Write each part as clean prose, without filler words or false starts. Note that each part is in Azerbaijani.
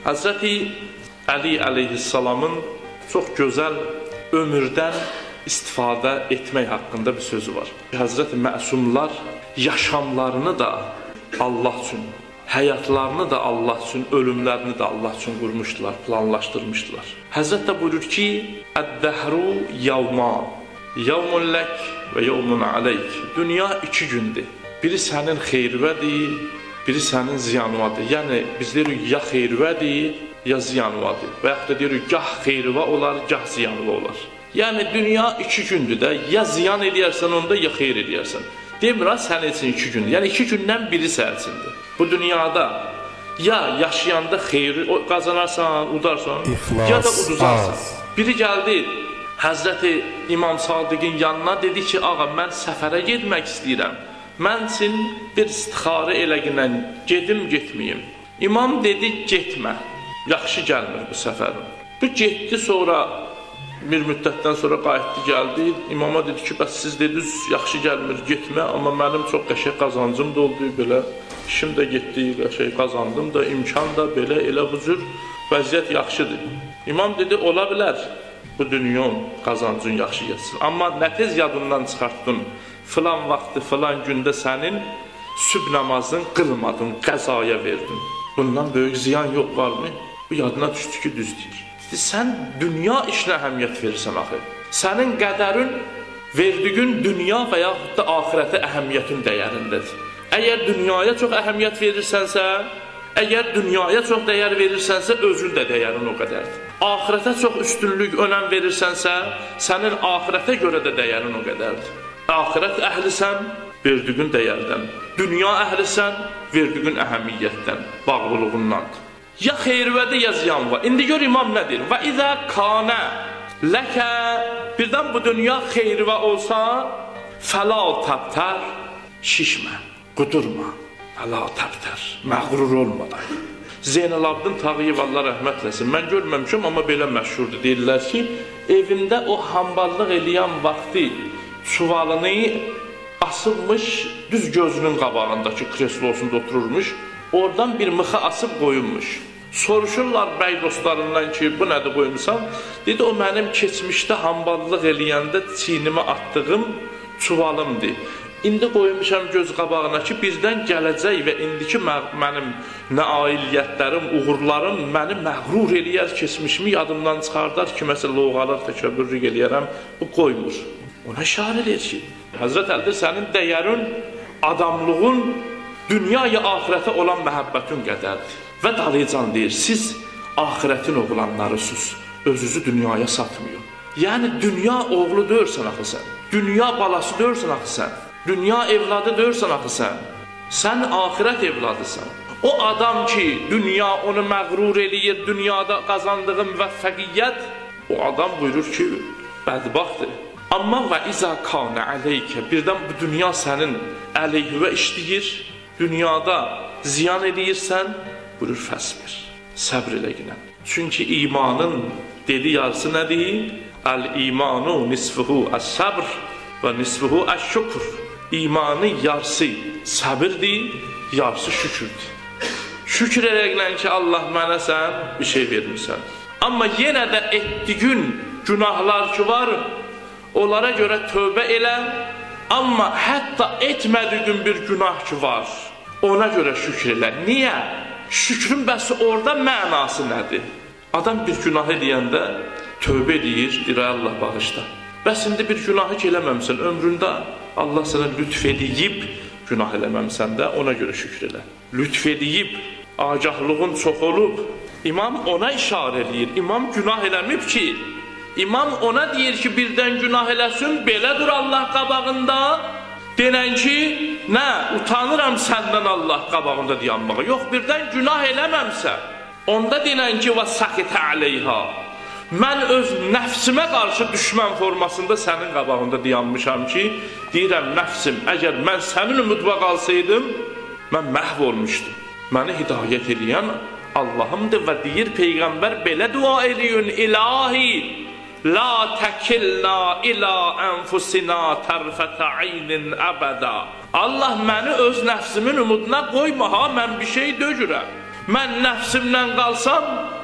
Həzrəti Əli əleyhissalamın çox gözəl ömürdən istifadə etmək haqqında bir sözü var. Həzrəti məsumlar yaşamlarını da Allah üçün, həyatlarını da Allah üçün, ölümlərini də Allah üçün qurmuşdular, planlaşdırmışdılar. Həzrət də buyurur ki, Əd-dəhru yavman, yavmun lək və yavmun aleyk. Dünya 2 gündür. Biri sənin xeyrivədir, biri sənin ziyanvadır. Yəni, biz deyirik, ya xeyrivədir, ya ziyanvadır. Və yaxud da deyirik, gah xeyrivə olar, gah ziyanva olar. Yəni, dünya 2 gündür də, ya ziyan edərsən onda, ya xeyr edərsən. Demir, sən üçün 2 gündür. Yəni, 2 gündən biri sənsindir. Bu dünyada ya yaşayanda xeyri qazanarsan, udarsan, ya da uduzarsan. Biri gəldi, Həzrəti İmam Sadiqin yanına dedi ki, ağa, mən səfərə getmək istəyirəm. Mən üçün bir istixarə eləginən gedim, getməyim. İmam dedi, getmə, yaxşı gəlmir bu səfərin. Bu getdi, sonra bir müddətdən sonra qayıtdı, gəldi. İmama dedi ki, bəs siz dediniz, yaxşı gəlmir, getmə, amma mənim çox qəşəng qazancım da oldu, belə işim də getdi, qəşəng qazandım da, imkan da belə, elə bu cür vəziyyət yaxşıdır. İmam dedi, ola bilər, bu dünyanın qazancın yaxşı getsin. Amma nə tez yadından çıxartdın, filan vaxtı, filan gündə sənin sübh namazını qılmadın, qəzaya verdin. Bundan böyük ziyan yox, varmı? Bu yadına düşdü ki, düz deyir. Sən dünya işinə əhəmiyyət verirsən axı. Sənin qədərin verdiyin dünya və yaxud da ahirətə əhəmmiyyətin dəyərindədir. Əgər dünyaya çox əhəmiyyət verirsənsə, əgər dünyaya çox dəyər verirsənsə, özün də dəyərin o qədərdir. Ahirətə çox üstünlük, önəm verirsənsə, sənin ahirətə görə də dəyərin o qədərdir. Ahirət əhlisən, verdiyin dəyərdən. Dünya əhlisən, verdiyin əhəmiyyətdən, bağlılığındandır. Ya xeyrivədir, ya ziyanva. İndi gör imam nə deyir? Və izə kanə ləkə, birdən bu dünya xeyrivə olsa, fəla təbtər, şişmə, qudurma, fəla təbtər, məğrur olmadan. Zeynəlabdin Tağıyev, Allah rəhmət eləsin, mən görməmişəm, amma belə məşhurdur. Deyirlər ki, evində o hamballıq eləyən vaxtı çuvalını asılmış, düz gözünün qabağındakı kreslosunda otururmuş, oradan bir mıxa asıb qoyulmuş. Soruşurlar bəy dostlarından ki, bu nədir qoyumsan? Dedi, o mənim keçmişdə hamballıq eləyəndə çiynimə attığım çuvalımdır. İndi qoymuşam göz qabağına ki, birdən gələcək və indiki mənim nailiyyətlərim, uğurlarım məni məğrur eləyər, keçmişimi yadımdan çıxardar ki, məsələ loğalar, təkəbbürlük eləyərəm, bu qoymur. Ona işarə edir ki, Həzrət Əlidir, sənin dəyərin, adamlığın, dünyaya ahirətə olan məhəbbətin qədərdir. Və dalıcan deyir, siz ahirətin oğlanlarısınız, özünüzü dünyaya satmıyor. Yəni, dünya oğlu deyirsən axı sən, dünya balası deyirsən axı sən, dünya evladı deyirsən axı sən, sən ahirət evladısan. O adam ki, dünya onu məğrur eləyir, dünyada qazandığı müvəffəqiyyət, o adam buyurur ki, bədbaxtdır. Amma və izə kanə əleykə, birdən bu dünya sənin əleyhüvə işləyir, dünyada ziyan edirsən, buyurur fəsbir, səbr elə ginən. Çünki imanın dedi yarısı nədir? Əl-imanu nisfuhu əs-səbr və nisfuhu əş-şükür. İmanın yarısı səbirdir, yarısı şükürdür. Şükür elə ginən ki, Allah mənə sən bir şey vermirsən. Amma yenə də etdiyin günahlar ki var, onlara görə tövbə elə, amma hətta etmədiyin bir günah ki var, ona görə şükür elə. Niyə? Şükrün bəsi orada mənası nədir? Adam bir günah eləyəndə tövbə edir, deyir, Allah bağışla. Bəs indi bir günahı ki eləməmsən, ömründə Allah sənə lütf edib, günah eləməmsən də ona görə şükür elə. Lütf edib, agahlığın çox olub, İmam ona işarə edir. İmam günah eləməyib ki, İmam ona deyir ki, birdən günah eləsin, belə dur Allah qabağında, denən ki, nə, utanıram səndən Allah qabağında dayanmağa. Yox, birdən günah eləməmsə, onda denən ki, və sakitə aleyha, mən öz nəfsimə qarşı düşmən formasında sənin qabağında dayanmışam ki, deyirəm, nəfsim, əgər mən sənin ümidvə qalsaydım, mən məhv olmuşdum. Məni hidayət edən Allahımdır və deyir, Peyğəmbər belə dua edin, ilahi, la təkilna ilə ənfusina tərfətə aynin əbədə. Allah məni öz nəfsimin ümidinə qoyma, ha, mən bir şey dögürəm. mən nəfsimlə qalsam,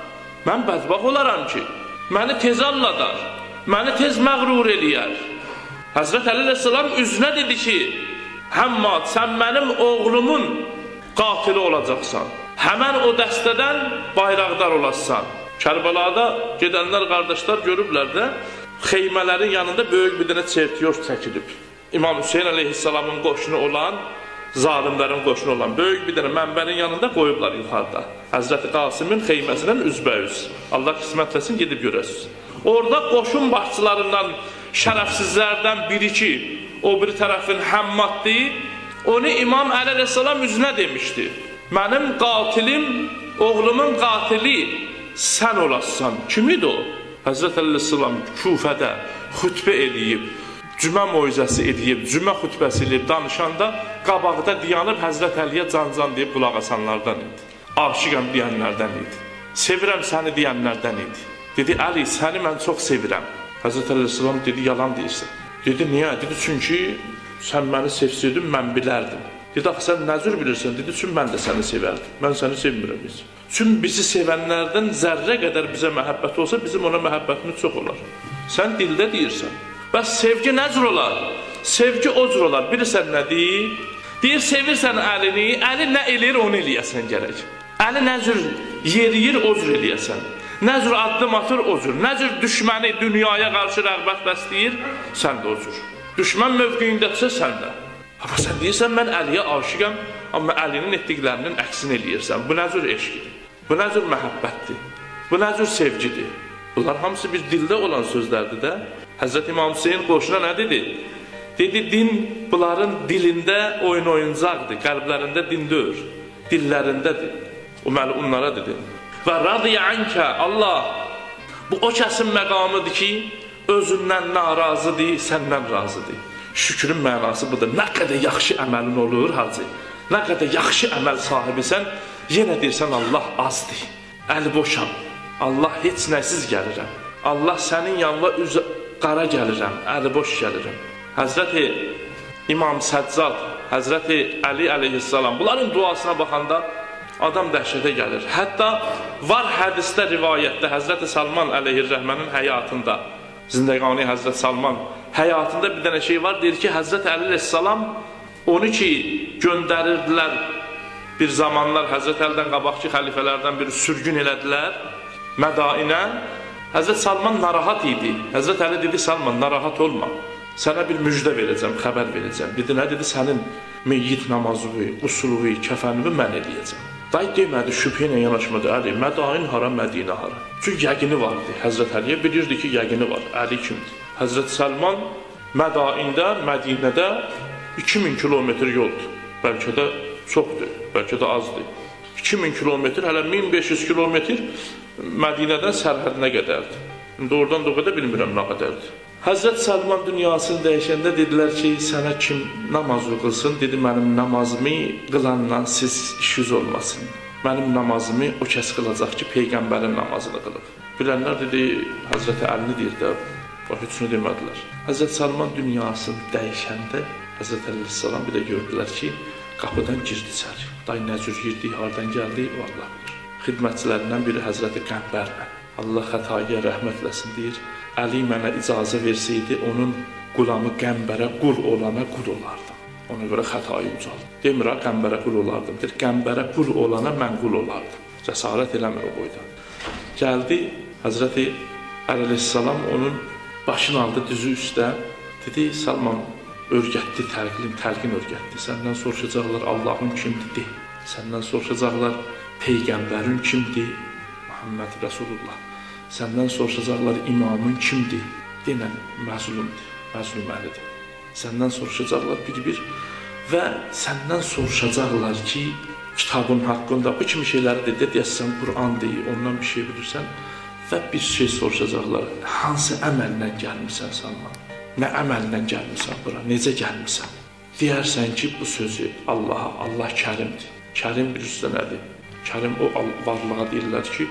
mən bədbax olaram ki, məni tez alladar, məni tez məğrur eləyər. Həzrət Əli əleyhissalam üzünə dedi ki, Həmmad, sən mənim oğlumun qatili olacaqsan. Həmən o dəstədən bayraqdar olassan. Kərbəlada gedənlər, qardaşlar görüblər də, xeymələrin yanında böyük bir dənə çertiyoz çəkilib. İmam Hüseyin əleyhissalamın qoşunu olan, zalimlərin qoşunu olan böyük bir dənə mənbənin yanında qoyublar yuxarıda. Həzrəti Qasimin xeyməsindən üzbəüz. Allah qismətləsin, gedib görəsiniz. Orada qoşun başçılarından, şərəfsizlərdən biri ki, o biri tərəfin Həmmaddır, onu İmam Əli əleyhissalam üzünə demişdi. Mənim qatilim, oğlumun qatili sən olassan. Kim idi o? Həzrət Əli əleyhissalam Küfədə xütbə edib, cümə moizəsi edib, cümə xütbəsi edib, danışanda qabaqda dayanıb Həzrət Əliyə can-can deyib qulaq asanlardan idi. Aşiqəm deyənlərdən idi. Sevirəm səni deyənlərdən idi. Dedi, Əli, səni mən çox sevirəm. Həzrət Əli əleyhissalam dedi, yalan deyirsən. Dedi, niyə? Dedi, çünki sən məni sevsiydin, mən bilərdim. Dedi, axı, sən nə cür bilirsən? Dedi, çünki mən də səni sevərdim. Mən səni sevmirəm biz. Çünki bizi sevənlərdən zərrə qədər bizə məhəbbət olsa, bizim ona məhəbbətimiz çox olar. Sən dildə deyirsən. Bəs sevgi nə cür olar? Sevgi o cür olar. Bilirsən nə deyir? Deyir, sevirsən əlini, əli nə eləyir, onu eləyəsən gərək. Əli nə cür yeriyir, o cür eləyəsən. Nə cür addım atır, o cür. Nə cür düşməni dünyaya qarşı rəğbət bəsləyir, sən də o cür. Düşmən mövqeyindədirsə, sən də. Amma sən deyirsən, mən Əliyə aşiqəm, amma Əlinin etdiklərinin əksini eləyirsən. Bu nə cür eşqidir? Bu nə cür məhəbbətdir? Bu nə cür sevgidir? Bunlar hamısı bir dildə olan sözlərdir də. Həzrət İmam Hüseyin qoşuna nə dedi? Dedi, din bunların dilində oyuncaqdır, qəlblərində din deyil, dillərindədir. O məlunlara dedi. Və radiyə ənkə, Allah, bu o kəsin məqamıdır ki, özündən narazıdır, səndən razıdır. Şükrün mənası budur. Nə qədər yaxşı əməlin olur, hacı, nə qədər yaxşı əməl sahibisən, yenə deyirsən, Allah azdır, əli boşam, Allah heç nəsiz gəlirəm, Allah sənin yanına üzə qara gəlirəm, əli boş gəlirəm. Həzrəti İmam Səccad, Həzrəti Əli əleyhissalam, bunların duasına baxanda adam dəhşətə gəlir. Hətta var hədisdə, rivayətdə Həzrəti Salman əleyhirrəhmənin həyatında, Zindəqani Həzrət Salman həyatında bir dənə şey var, deyir ki, Həzrət Əli əleyhissalam onu ki göndərirdilər, bir zamanlar Həzrət Əlidən qabaqçı xəlifələrdən biri sürgün elədilər Mədainə. Həzrət Salman narahat idi. Həzrət Əli dedi, Salman, narahat olma, sənə bir müjdə verəcəm, xəbər verəcəm. Dedi, nə dedi? Sənin meyyit namazını, usuluvu, kəfənini mən eləyəcəm. Day demədi, şübhə ilə yanaşmadı. Əli, Mədain hara, Mədinə hara? Çünki yəqini vardı. Həzrət Əliyə bilirdi ki, yəqini var. Əli kimdir? Həzrət Salman Mədaində, Mədinədə 2000 kilometr yoldur. Bəlkə də çoxdur, bəlkə də azdır. 2000 kilometr, hələ 1500 kilometr Mədinədən sərhədinə qədərdir. İndi oradan da o qədər bilmirəm nə qədərdir. Həzrət Salman dünyasını dəyişəndə dedilər ki, sənə kim namazı qılsın? Dedi, mənim namazımı qılandan siz işiniz olmasın. Mənim namazımı o kəs qılacaq ki, Peyğəmbərin namazını qılıb. Bilənlər dedi, Həzrəti Əlini deyir də, heç nə demədilər. Həzrət Salman dünyasını dəyişəndə Həzrət Əleyhissalam bir də gördülər ki, qapıdan girdi içəri. Day nə cür girdi, hardan gəldi, o Allah bilir. Xidmətçilərindən biri Həzrəti Qəmbərlə, Allah xətaya rəhmətləsin deyir, Əli mənə icazə versəydi, onun qulamı Qəmbərə qul olana qul olardım. Ona görə xətayı ucaldı. Demir ha, Qəmbərə qul olardım. Deyir, Qəmbərə qul olana mən qul olardım. Cəsarət eləmir o boyda. Gəldi, Həzrəti Əleyhissalam onun başını aldı düzü üstə. Dedi, Salman örgətdi, təlqin örgətdi. Səndən soruşacaqlar, Allahın kimdir? Səndən soruşacaqlar, Peyğəmbərin kimdir? Muhammed Rəsulullah. Səndən soruşacaqlar, imamın kimdir? Denən məzlumdur, məzlum Əlidir. Səndən soruşacaqlar bir-bir və səndən soruşacaqlar ki, kitabın haqqında bu kimi şeyləri dedi, deyəsən Quran deyil, ondan bir şey bilirsən və bir şey soruşacaqlar, hansı əməllə gəlmirsən Salman? Nə əməllə gəlmirsən bura, necə gəlmirsən? Deyərsən ki, bu sözü Allaha, Allah Kərimdir. Kərim bilirsə nədir? Kərim o varlığa deyirlər ki,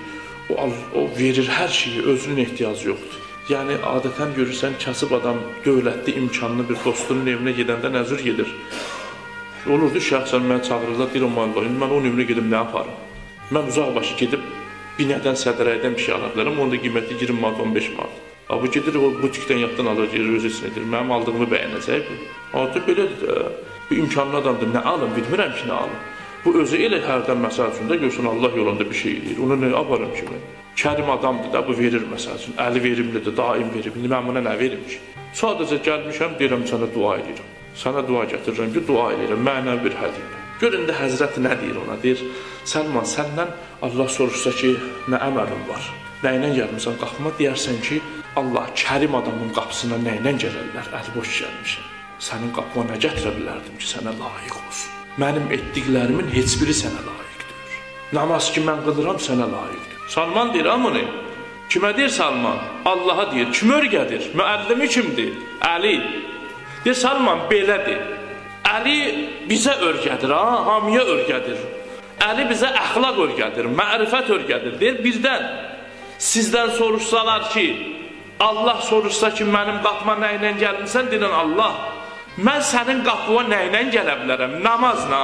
o verir hər şeyi, özünün ehtiyacı yoxdur. Yəni, adətən görürsən, kasıb adam dövlətli imkanlı bir dostunun evinə gedəndə nəzir gedir. Olurdu, şəxsən mənə çağırırlar, deyirəm, Allah, mən onun evinə gedim, nə yaparım? Mən uzaq başı gedib binədən, sədrəydən bir şey ala bilərəm, onda qiyməti 20 manat, 15 manat. Bu gedir, o butikdən yaddan alır, gedir, öz üçün edir, mənim aldığımı bəyənəcək bu. Adı belədir də, bu imkanlı adamdır, nə alım, bilmirəm ki, nə alım. Bu özü elə hərdən məsəl üçün də görsün Allah yolunda bir şey edir, onu nə aparım ki mən? Kərim adamdır da, bu verir məsəl üçün, əli verimlidir, daim verir, mən buna nə verim ki? Sadəcə gəlmişəm, deyirəm sənə dua edirəm. Sənə dua gətirirəm ki, dua edirəm, mənəvi bir hədiyyə. Görün də Həzrət nə deyir ona, deyir, Səlman, səndən Allah soruşsa ki, nə əməlin var, nə ilə gəlmirsən qapıma, deyərsən ki, Allah kərim adamın qapısına nə ilə gələrlər, əli boş gəlmişəm. Sənin qapıma nə gətirə bilərdim ki, sənə layiq olsun. Mənim etdiklərimin heç biri sənə layiqdir. Namaz ki, mən qılıram, sənə layiqdir. Salman deyir, amını, kimə deyir Salman? Allaha deyir, kim örgədir? Müəllimi kimdir? Əli. Deyir, Salman, belədir. Əli bizə örgədir, hamiyə örgədir. Əli bizə əxlaq örgədir, mərifət örgədir. Deyir, birdən sizdən soruşsalar ki, Allah soruşsa ki, mənim qapıma nə ilə gəlmirsən, deyirən Allah, mən sənin qapıma nə ilə gələ bilərəm? Namazla,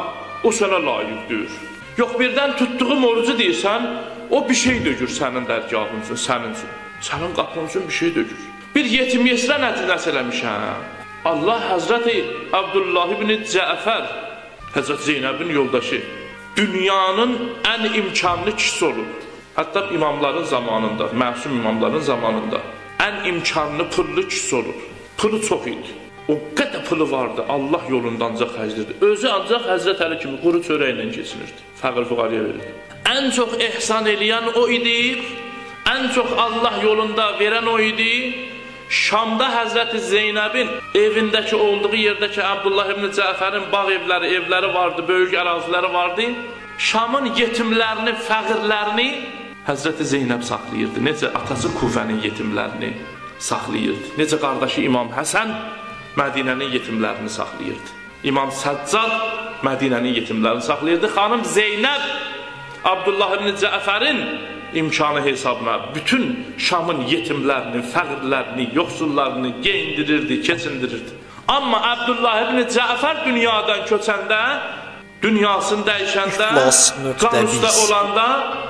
o sənə layiqdir. Yox, birdən tutduğum orucu deyirsən, o bir şey dögür sənin dərgahın üçün, sənin üçün. Sənin qapın üçün bir şey dögür. Bir yetim yesrə nəticəsi eləmişəm. Allah Həzrəti Abdullah ibn Cəfər, Həzrət Zeynəbin yoldaşı, dünyanın ən imkanlı kişisi olur. Hətta imamların zamanında, məsum imamların zamanında ən imkanlı pullu kişisi olur. Pulu çox idi. O qədər pulu vardı, Allah yolunda ancaq xərclirdi. Özü ancaq Həzrət Əli kimi quru çörəklə keçinirdi, fəqir fuqaraya verirdi. Ən çox ehsan eləyən o idi, ən çox Allah yolunda verən o idi. Şamda Həzrəti Zeynəbin evindəki olduğu yerdəki Abdullah ibn Cəfərin bağ evləri vardı, böyük əraziləri vardı. Şamın yetimlərini, fəqirlərini Həzrəti Zeynəb saxlayırdı. Necə atası Kufənin yetimlərini saxlayırdı. Necə qardaşı İmam Həsən Mədinənin yetimlərini saxlayırdı. İmam Səccad Mədinənin yetimlərini saxlayırdı. Xanım Zeynəb Abdullah ibn Cəfərin imkanı hesabına bütün Şamın yetimlərini, fəqirlərini, yoxsullarını geyindirirdi, keçindirirdi. Amma Abdullah ibn Cəfər dünyadan köçəndə, dünyasını dəyişəndə, qanusda olanda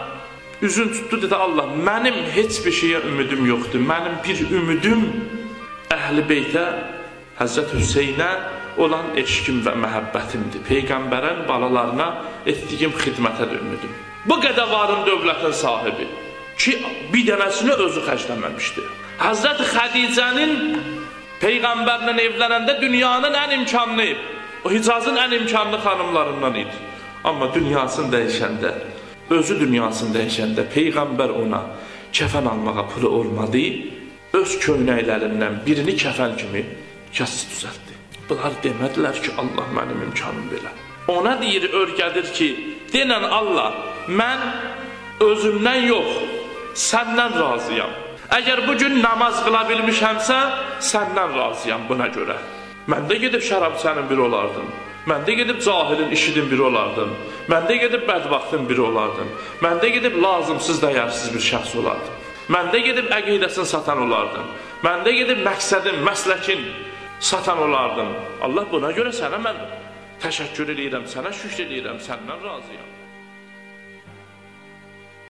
üzün tutdu, dedi Allah, mənim heç bir şeyə ümidim yoxdur. Mənim bir ümidim Əhl-i Beytə, Həzrət Hüseynə olan eşkim və məhəbbətimdir. Peyğəmbərin balalarına etdiyim xidmətə də ümidim. Bu qədər varın dövlətin sahibi ki, bir dənəsini özü xərcləməmişdi. Həzrət Xədicənin Peyğəmbərlə evlənəndə dünyanın ən imkanlı, o Hicazın ən imkanlı xanımlarından idi. Amma dünyasını dəyişəndə, özü dünyasını dəyişəndə Peyğəmbər ona kəfən almağa pulu olmadı, öz köynəklərindən birini kəfən kimi kəsis düzəltdi. Bunlar demədilər ki, Allah mənim imkanım belə. Ona deyir, örgədir ki, denən Allah, mən özümdən yox, səndən razıyam. Əgər bugün namaz qıla bilmişəmsə, səndən razıyam buna görə. Mən də gedib şərab sənin biri olardım. Mən də gedib cahilin, işidin biri olardım. Mən də gedib bədbaxtın biri olardım. Mən də gedib lazımsız, dəyərsiz bir şəxs olardım. Mən də gedib əqidəsini satan olardım. Mən də gedib məqsədin, məsləkin satan olardım. Allah buna görə sənə mən təşəkkür edirəm, sənə şükr edirəm, səndən razıyam.